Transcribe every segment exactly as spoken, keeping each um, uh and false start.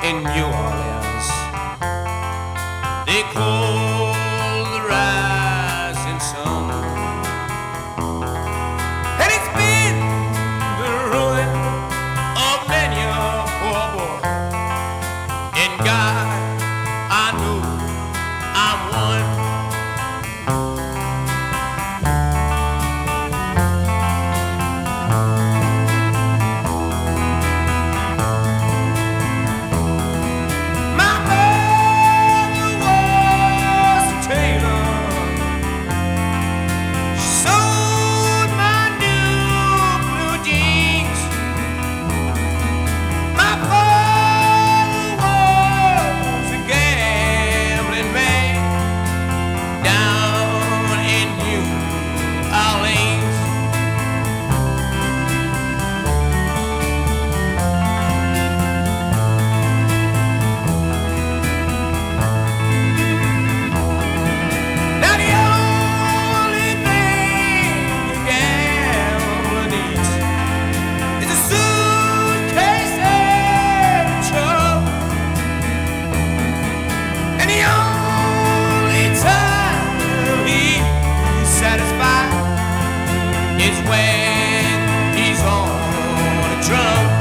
in New Orleans. They call the rising sun, and it's been the ruin of many a poor boy. In God, I know I'm one. It's when he's on a drum.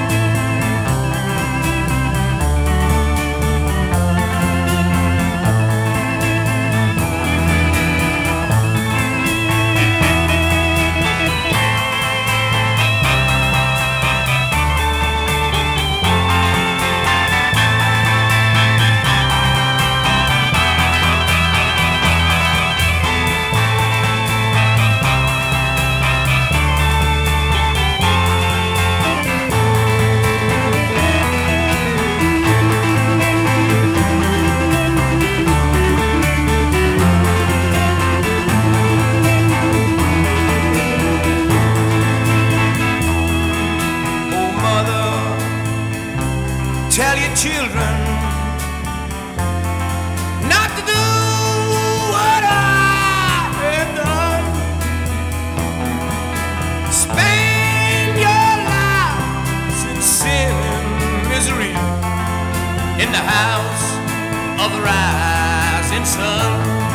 Tell your children not to do what I have done. Spend your lives in sin and misery in the house of the rising sun.